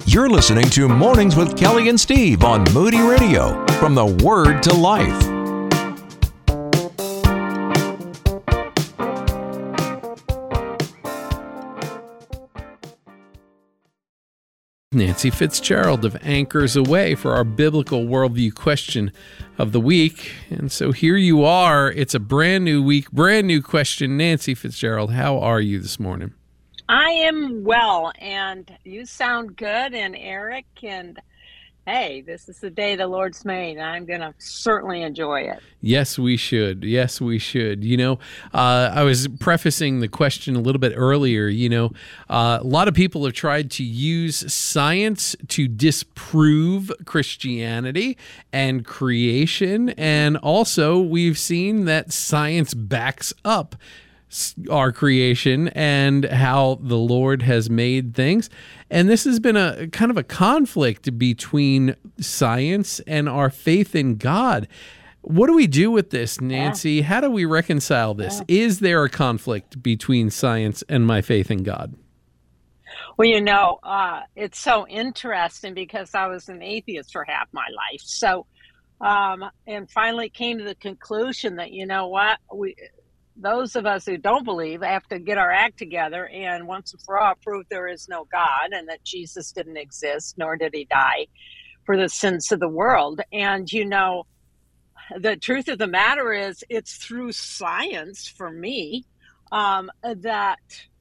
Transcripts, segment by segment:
You're listening to Mornings with Kelly and Steve on Moody Radio, from the Word to Life. Nancy Fitzgerald of Anchors Away for our biblical worldview question of the week. And so here you are. It's a brand new week, brand new question. Nancy Fitzgerald, how are you this morning? I am well, and you sound good, and Eric, and hey, this is the day the Lord's made, and I'm going to certainly enjoy it. Yes, we should. Yes, we should. You know, I was prefacing the question a little bit earlier. You know, a lot of people have tried to use science to disprove Christianity and creation, and also we've seen that science backs up our creation and how the Lord has made things. And this has been a kind of a conflict between science and our faith in God. What do we do with this, Nancy? Yeah. How do we reconcile this? Yeah. Is there a conflict between science and my faith in God? Well, you know, it's so interesting because I was an atheist for half my life. So, and finally came to the conclusion that, you know what, those of us who don't believe have to get our act together and once and for all prove there is no God and that Jesus didn't exist, nor did he die for the sins of the world. And, you know, the truth of the matter is it's through science for me that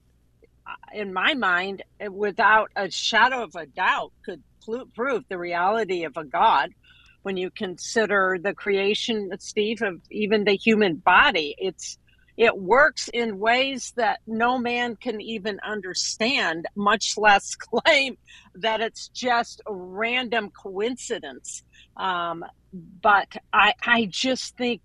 in my mind, without a shadow of a doubt, could prove the reality of a God. When you consider the creation, Steve, of even the human body, it works in ways that no man can even understand, much less claim that it's just a random coincidence. But I just think,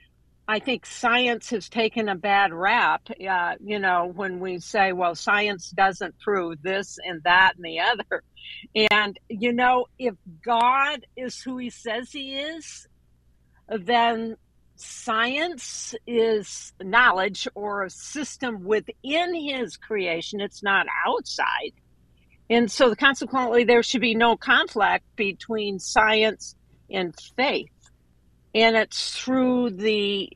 science has taken a bad rap, you know, when we say, well, science doesn't prove this and that and the other. And, you know, if God is who he says he is, then science is knowledge or a system within his creation. It's not outside. And so consequently, there should be no conflict between science and faith. And it's through the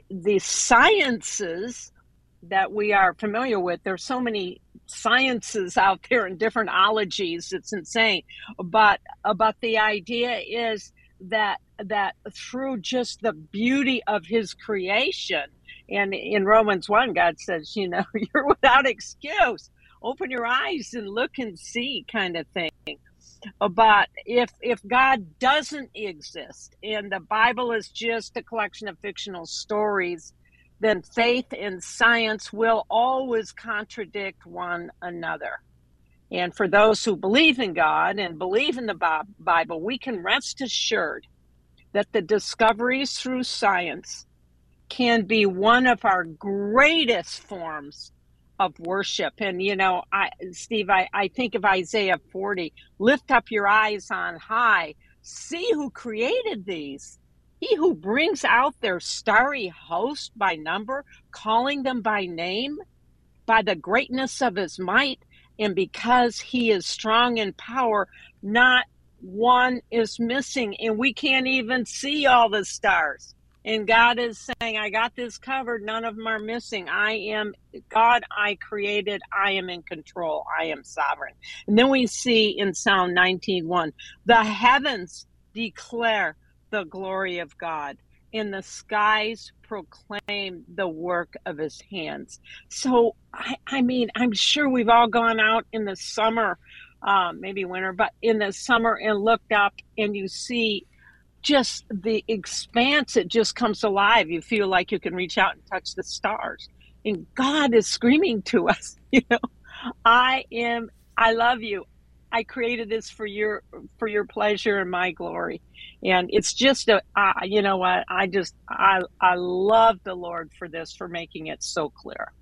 sciences that we are familiar with. There's so many sciences out there in different ologies. It's insane. But the idea is that through just the beauty of his creation, and in Romans 1, God says, you know, you're without excuse. Open your eyes and look and see, kind of thing. But if God doesn't exist and the Bible is just a collection of fictional stories, then faith and science will always contradict one another. And for those who believe in God and believe in the Bible, we can rest assured that the discoveries through science can be one of our greatest forms of worship. And, you know, Steve, I think of Isaiah 40, lift up your eyes on high, see who created these. He who brings out their starry host by number, calling them by name, by the greatness of his might, and because he is strong in power, not one is missing, and we can't even see all the stars. And God is saying, I got this covered. None of them are missing. I am God. I created. I am in control. I am sovereign. And then we see in Psalm 19:1, the heavens declare the glory of God, and the skies proclaim the work of his hands. So, I mean, I'm sure we've all gone out in the summer, maybe winter, but in the summer and looked up and you see just the expanse. It just comes alive. You feel like you can reach out and touch the stars. And God is screaming to us, you know, I love you. I created this for your pleasure and my glory. And it's just you know what? I love the Lord for this, for making it so clear.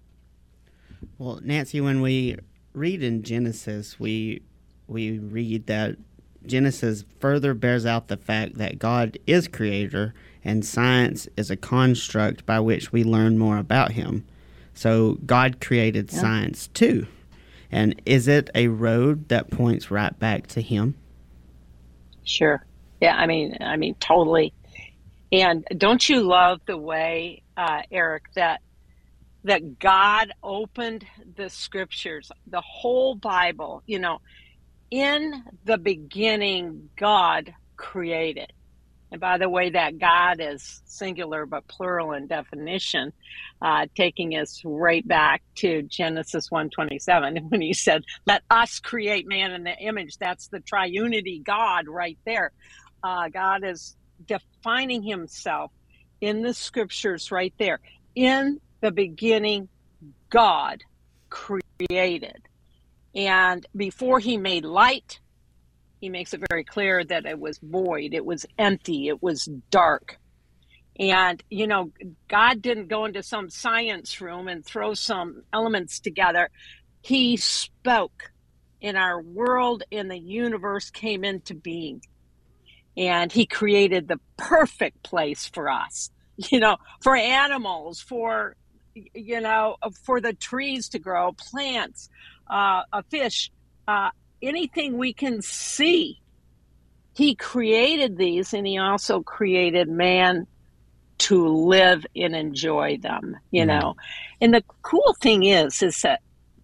Well, Nancy, when we read in Genesis, we read that Genesis further bears out the fact that God is creator and science is a construct by which we learn more about him. So God created science too. And is it a road that points right back to Him? Sure. Yeah, I mean, totally. And don't you love the way, Eric, that God opened the scriptures, the whole Bible, in the beginning, God created. And by the way, that God is singular but plural in definition, taking us right back to Genesis 1:27 when he said, "Let us create man in the image." That's the triunity God right there. God is defining himself in the scriptures right there. In the beginning, God created. And before he made light, he makes it very clear that it was void, it was empty, it was dark. And, God didn't go into some science room and throw some elements together. He spoke, and our world and the universe came into being. And he created the perfect place for us, for animals, for the trees to grow, plants, a fish, anything we can see. He created these, and he also created man to live and enjoy them, And the cool thing is that,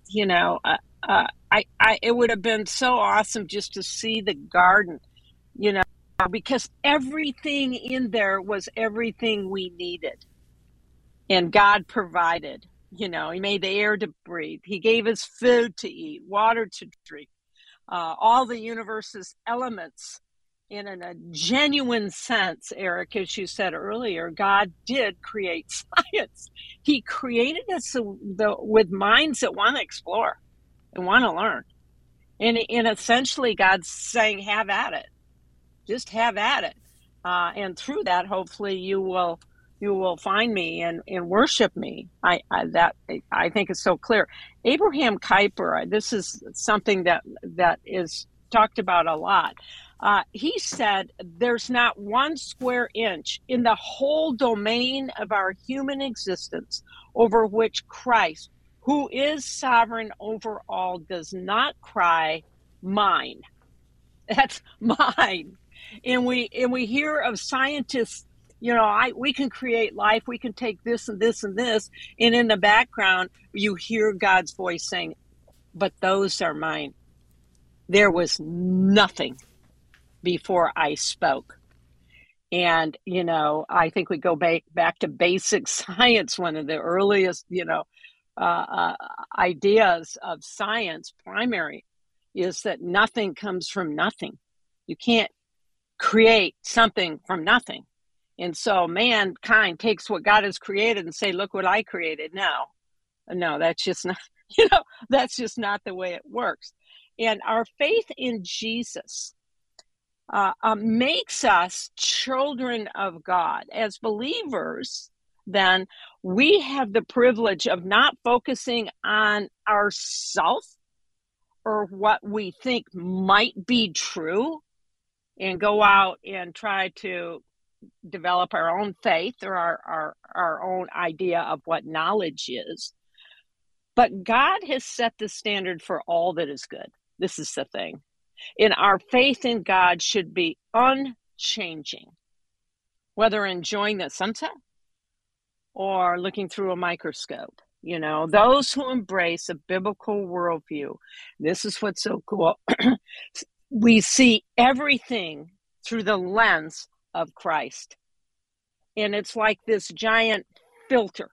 it would have been so awesome just to see the garden, because everything in there was everything we needed. And God provided, he made the air to breathe. He gave us food to eat, water to drink, all the universe's elements. And in a genuine sense, Eric, as you said earlier, God did create science. He created us with minds that want to explore and want to learn. And essentially, God's saying, have at it. Just have at it. And through that, hopefully, you will find me and worship me. I think is so clear. Abraham Kuyper, this is something that is talked about a lot. He said, there's not one square inch in the whole domain of our human existence over which Christ, who is sovereign over all, does not cry, mine. That's mine. And we hear of scientists, we can create life, we can take this and this and this, and in the background you hear God's voice saying, but those are mine. There was nothing before I spoke. And I think we go back to basic science. One of the earliest ideas of science, primary, is that nothing comes from nothing. You can't create something from nothing. And so mankind takes what God has created and say, look what I created. No, that's just not, that's just not the way it works. And our faith in Jesus makes us children of God. As believers, then we have the privilege of not focusing on ourselves or what we think might be true and go out and try to develop our own faith or our own idea of what knowledge is. But God has set the standard for all that is good. This is the thing. And our faith in God should be unchanging, whether enjoying the sunset or looking through a microscope. Those who embrace a biblical worldview, this is what's so cool. We see everything through the lens of Christ. And it's like this giant filter.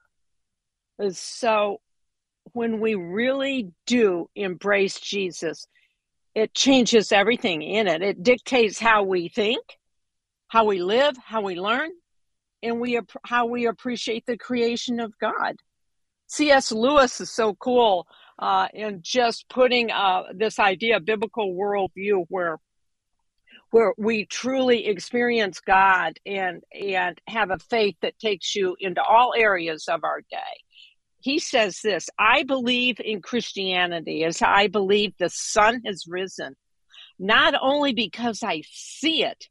So when we really do embrace Jesus, it changes everything in it. It dictates how we think, how we live, how we learn, and how we appreciate the creation of God. C.S. Lewis is so cool in just putting this idea of biblical worldview where we truly experience God and have a faith that takes you into all areas of our day. He says this, I believe in Christianity as I believe the sun has risen, not only because I see it,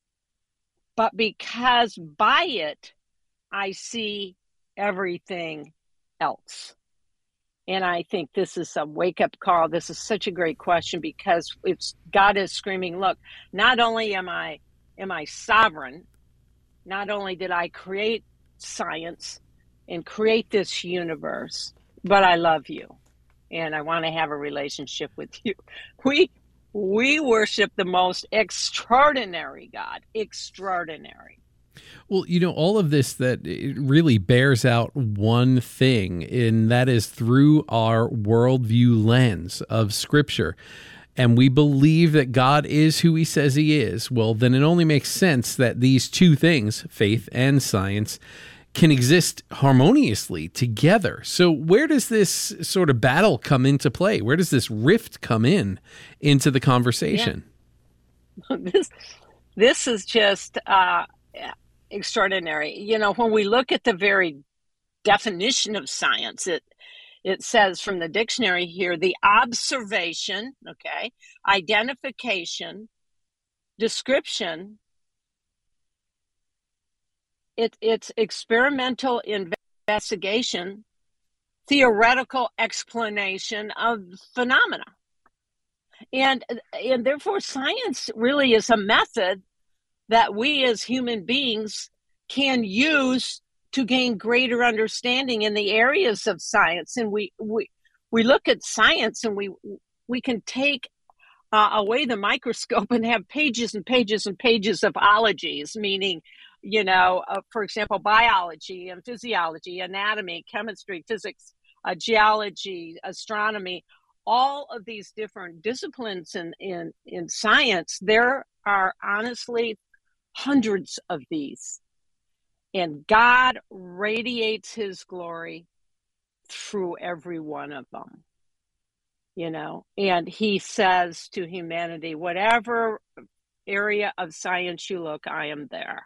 but because by it I see everything else. And I think this is a wake-up call. This is such a great question, because God is screaming, look, not only am I sovereign, not only did I create science and create this universe, but I love you and I want to have a relationship with you. We worship the most extraordinary God, extraordinary. Well, all of this, that it really bears out one thing, and that is through our worldview lens of Scripture. And we believe that God is who he says he is. Well, then it only makes sense that these two things, faith and science, can exist harmoniously together. So where does this sort of battle come into play? Where does this rift come into the conversation? Yeah. This is just extraordinary. When we look at the very definition of science, it says from the dictionary here, the observation, identification, description, it's experimental investigation, theoretical explanation of phenomena. And therefore science really is a method that we as human beings can use to gain greater understanding in the areas of science. And we look at science and we can take away the microscope and have pages and pages and pages of ologies, meaning, for example, biology and physiology, anatomy, chemistry, physics, geology, astronomy, all of these different disciplines in science. There are honestly hundreds of these. And God radiates his glory through every one of them, and he says to humanity, whatever area of science you look, I am there.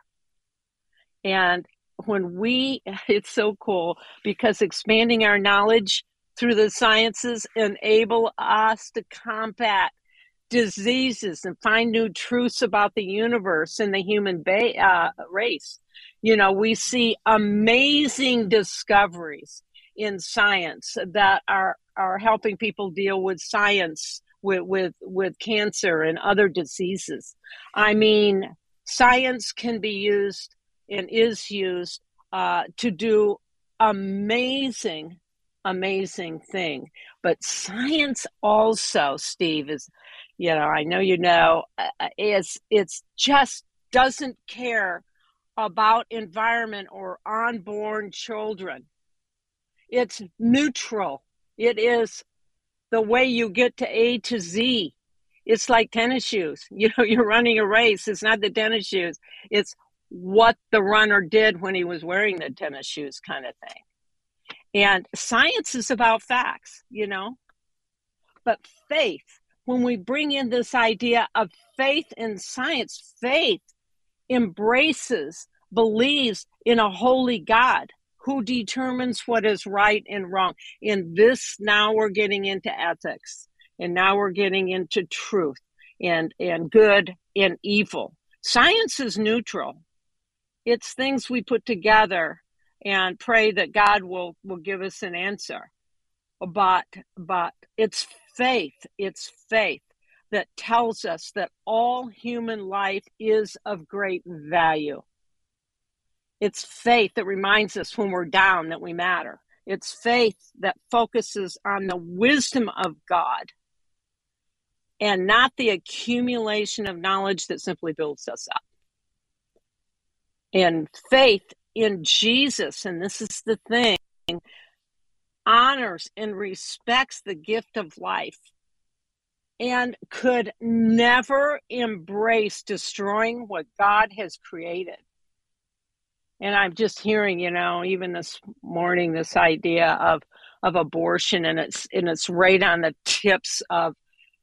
And it's so cool, because expanding our knowledge through the sciences enable us to combat diseases and find new truths about the universe and the human race. We see amazing discoveries in science that are helping people deal with with cancer and other diseases. I mean, science can be used and is used to do amazing thing. But science also, Steve, is, I know it's just doesn't care about environment or unborn children. It's neutral. It is the way you get to A to Z. It's like tennis shoes. You're running a race. It's not the tennis shoes. It's what the runner did when he was wearing the tennis shoes, kind of thing. And science is about facts, But faith, when we bring in this idea of faith in science, faith embraces, believes in a holy God who determines what is right and wrong. In this, now we're getting into ethics, and now we're getting into truth and good and evil. Science is neutral. It's things we put together and pray that God will give us an answer. But it's faith that tells us that all human life is of great value. It's faith that reminds us when we're down that we matter. It's faith that focuses on the wisdom of God and not the accumulation of knowledge that simply builds us up. And faith in Jesus, and this is the thing, honors and respects the gift of life and could never embrace destroying what God has created. And I'm just hearing, even this morning, this idea of abortion, and it's right on the tips of,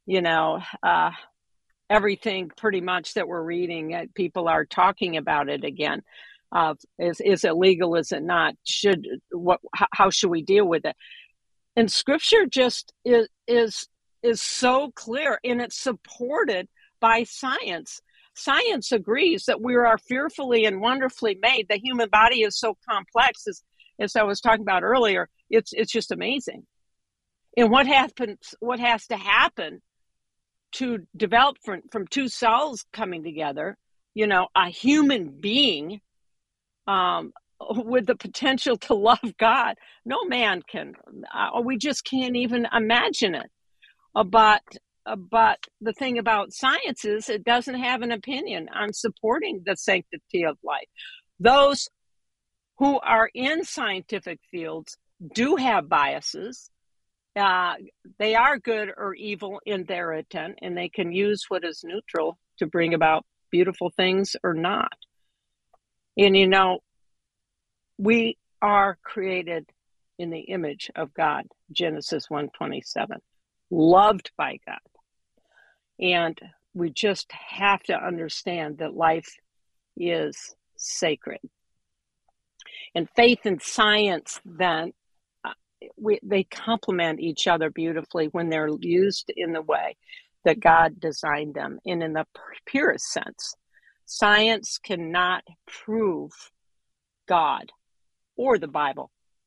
everything pretty much that we're reading. People are talking about it again. Is it legal? Is it not? How should we deal with it? And Scripture just is so clear, and it's supported by science. Science agrees that we are fearfully and wonderfully made. The human body is so complex, as I was talking about earlier. It's just amazing. And what happens? What has to happen to develop from two cells coming together? A human being with the potential to love God. No man can. We just can't even imagine it. But the thing about science is it doesn't have an opinion on supporting the sanctity of life. Those who are in scientific fields do have biases. They are good or evil in their intent, and they can use what is neutral to bring about beautiful things or not. And we are created in the image of God, Genesis 1:27, loved by God. And we just have to understand that life is sacred. And faith and science, then, they complement each other beautifully when they're used in the way that God designed them and in the purest sense. Science cannot prove God or the Bible.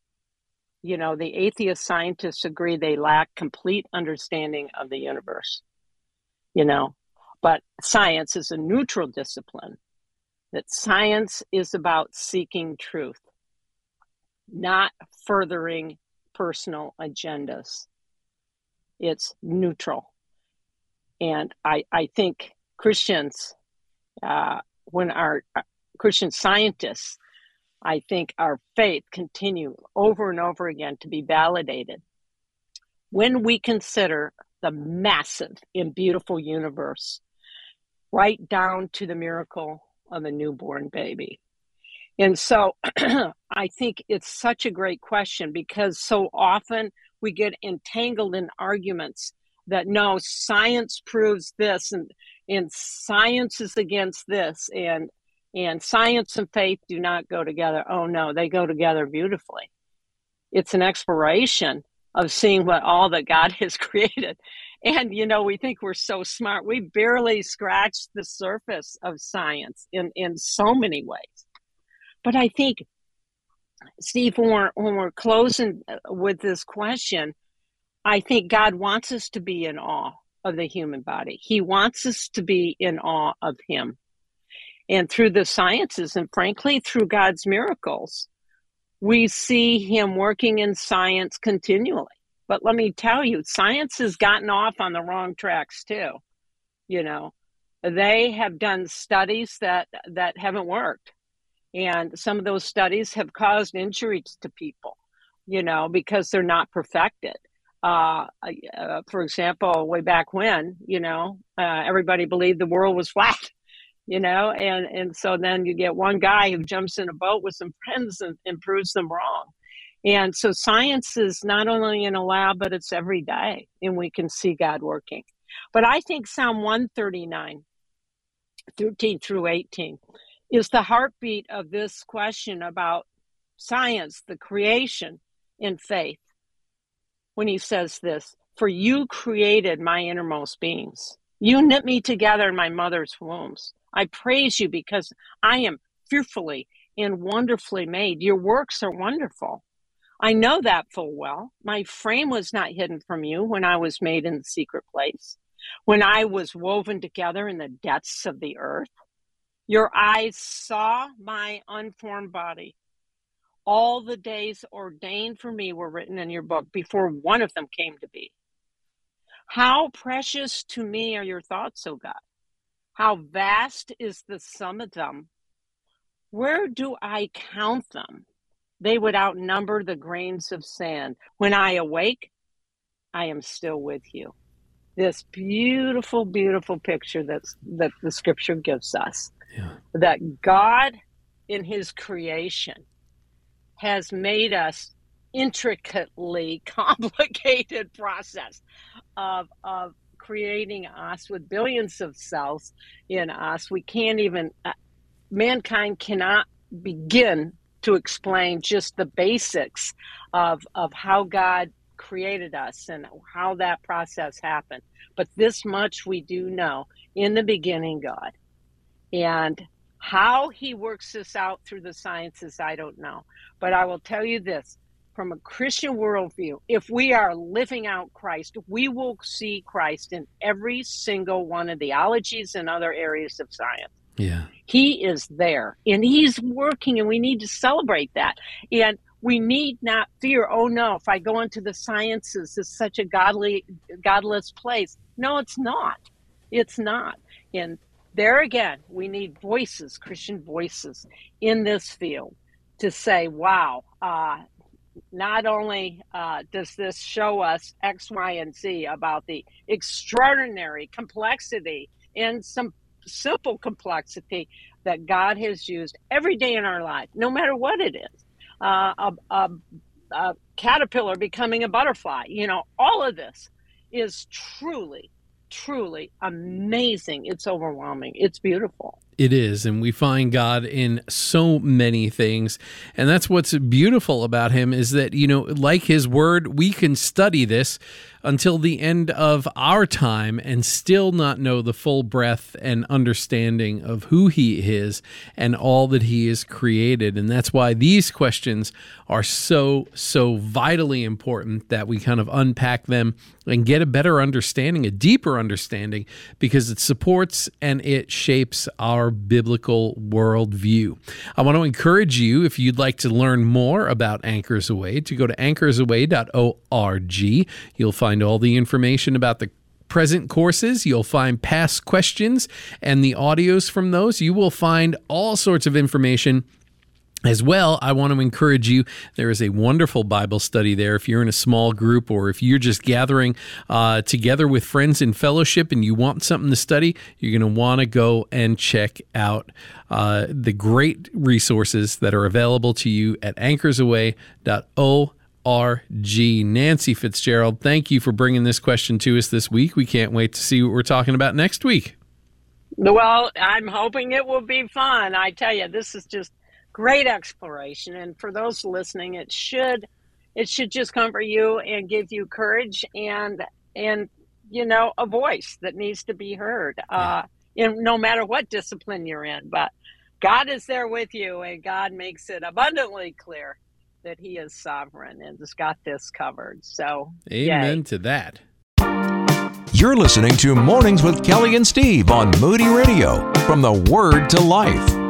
The atheist scientists agree they lack complete understanding of the universe. But science is a neutral discipline, that science is about seeking truth, not furthering personal agendas. It's neutral. And I think Christians, when our Christian scientists, I think our faith continue over and over again to be validated when we consider the massive and beautiful universe, right down to the miracle of a newborn baby. And so I think it's such a great question, because so often we get entangled in arguments that no, science proves this and science is against this, and science and faith do not go together. Oh no, they go together beautifully. It's an exploration of seeing what all that God has created. And, we think we're so smart. We barely scratched the surface of science in so many ways. But I think, Steve, when we're closing with this question, I think God wants us to be in awe of the human body. He wants us to be in awe of him. And through the sciences, and frankly, through God's miracles, we see him working in science continually. But let me tell you, science has gotten off on the wrong tracks too. They have done studies that haven't worked. And some of those studies have caused injuries to people, because they're not perfected. For example, way back when, everybody believed the world was flat. And so then you get one guy who jumps in a boat with some friends and proves them wrong. And so science is not only in a lab, but it's every day, and we can see God working. But I think Psalm 139, 13 through 18, is the heartbeat of this question about science, the creation, and faith. When he says this, "For you created my innermost beings. You knit me together in my mother's wombs. I praise you because I am fearfully and wonderfully made. Your works are wonderful. I know that full well. My frame was not hidden from you when I was made in the secret place, when I was woven together in the depths of the earth. Your eyes saw my unformed body. All the days ordained for me were written in your book before one of them came to be. How precious to me are your thoughts, O God. How vast is the sum of them. Where do I count them? They would outnumber the grains of sand. When I awake, I am still with you." This beautiful, beautiful picture that the scripture gives us. Yeah. That God in his creation has made us intricately complicated process of creating us with billions of cells in us. We can't even, mankind cannot begin to explain just the basics of how God created us and how that process happened. But this much we do know: in the beginning, God. And how he works this out through the sciences, I don't know. But I will tell you this: from a Christian worldview, if we are living out Christ, we will see Christ in every single one of the ologies and other areas of science. Yeah. He is there and he's working, and we need to celebrate that. And we need not fear, oh no, if I go into the sciences, it's such a godless place. No, it's not. It's not. And there again, we need voices, Christian voices in this field to say, wow, not only does this show us X, Y, and Z about the extraordinary complexity and some simple complexity that God has used every day in our life, no matter what it is. A caterpillar becoming a butterfly, all of this is truly amazing. It's overwhelming. It's beautiful. It is, and we find God in so many things, and that's what's beautiful about him is that, like his word, we can study this until the end of our time and still not know the full breadth and understanding of who he is and all that he has created. And that's why these questions are so vitally important, that we kind of unpack them and get a better understanding, a deeper understanding, because it supports and it shapes our biblical worldview. I want to encourage you, if you'd like to learn more about Anchors Away, to go to anchorsaway.org. You'll find all the information about the present courses. You'll find past questions and the audios from those. You will find all sorts of information. As well, I want to encourage you, there is a wonderful Bible study there. If you're in a small group, or if you're just gathering together with friends in fellowship and you want something to study, you're going to want to go and check out the great resources that are available to you at anchorsaway.org. Nancy Fitzgerald, thank you for bringing this question to us this week. We can't wait to see what we're talking about next week. Well, I'm hoping it will be fun. I tell you, this is just great exploration, and for those listening, it should just comfort you and give you courage and a voice that needs to be heard, no matter what discipline you're in. But God is there with you, and God makes it abundantly clear that he is sovereign and has got this covered. So amen to that. You're listening to Mornings with Kelly and Steve on Moody Radio, from the Word to Life.